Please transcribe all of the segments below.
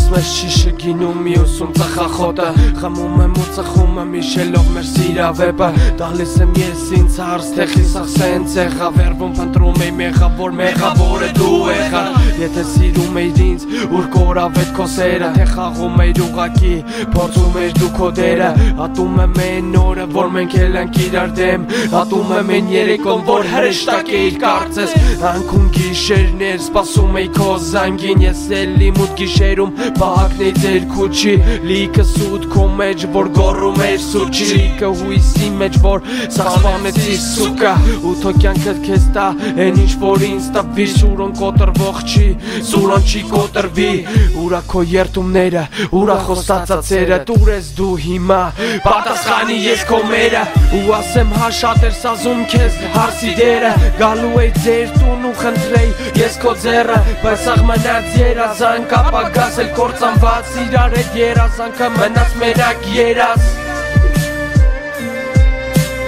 մեզ չի շգինում մյուսում ծխախոտը Խմում եմ ու ծխում եմ իշելով մեր սիրավեպը Տալիս եմ ես ինձ հարց թե խիսախ սենց եղա Վերվում փնտրում էի մեղավոր մեղավորը դու եղա Եթե սիրում էիր ինձ ուր կորավետ քո սերը Թե խաղում էիր ուղակի փորձում էիր դու քո դերը Ատում եմ այն օրը որ մենք ելանք իրար դեմ Ատում եմ այն երեկոն որ հրեշտակ էիր կարծես Անքուն գիշերներ սպասում էի քո զանգին Ես էլի մութ գիշերում պահակն էի ձեր քուչի Լիքը սուտ քո մեջ որ գոռում էիր սուչի Լիքը հույսի մեջ որ սախվանեցի սուկա Ու թո կյանքդ քեզ տա են ինչ որ ինձ տվի Սուրոն կոտրվող չի, սուրոն չի կոտրվի Ուրա քո երդումները, ուրա խոստացածերը Տուր ես դու հիմա, պատասխանի ես քո մերը Ու ասեմ հա շատ էր սազում քեզ հարսի դերը Գալու էի ձեր տուն ու խնդրեի ես քո ձեռը Բայց աղ մնաց երազանք ապագաս էլ կործանված Իրար հետ երազանքը մնաց մենակ երազ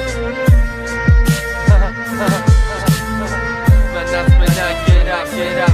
Մնաց մենակ երազ